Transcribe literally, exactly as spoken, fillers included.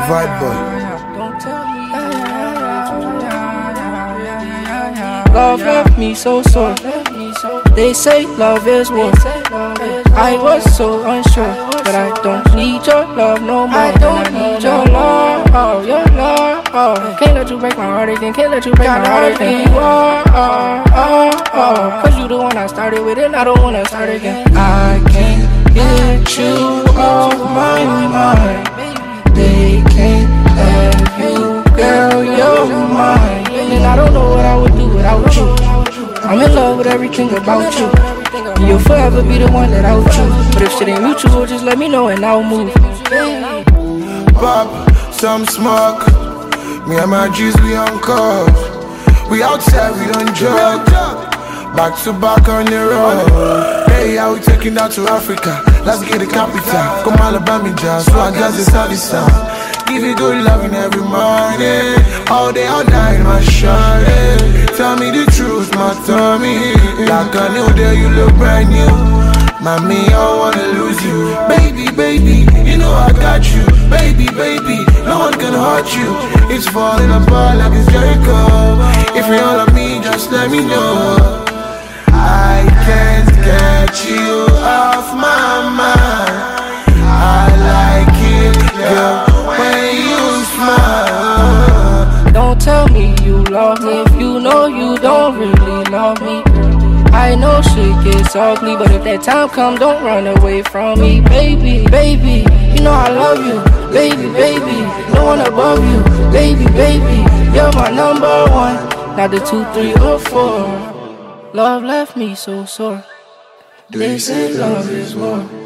Vibe boy. Don't tell me. Love left me so sore. They say love is war. I was so unsure, but I don't need your love no more. I don't need your love, oh, your love, oh. Can't let you break my heart again, can't let you break my heart again. Oh, oh, oh, oh. Cause you the one I started with and I don't wanna start again. I can't get you off my mind. They can't have you, girl, you're mine. And I don't know what I would do without you. I'm in love with everything about you. You'll forever be the one that I'll choose. But if shit ain't mutual, just let me know and I'll move. Pop some smoke. Me and my G's, we on call. We outside, we on jog. Back to back on the road. Hey, how we taking out to Africa? Let's get the capital. Come Alabama, just so I got this all the sound. Give you good loving every morning. All day, all night, my shawty. Tell me the truth, my tummy. Like a new day, you look brand new. Mommy, I wanna lose you. Baby, baby, you know I got you. Baby, baby, no one can hurt you. It's falling apart like it's Jericho. If you all of me, just let me know. I can't get you off my mind. I like it, girl, when you smile. Don't tell me you love me if you know you don't really love me. I know shit gets ugly, but if that time comes, don't run away from me. Baby, baby, you know I love you. Baby, baby, no one above you. Baby, baby, you're my number one. Not the two, three, or four. Love left me so sore. They say love is war.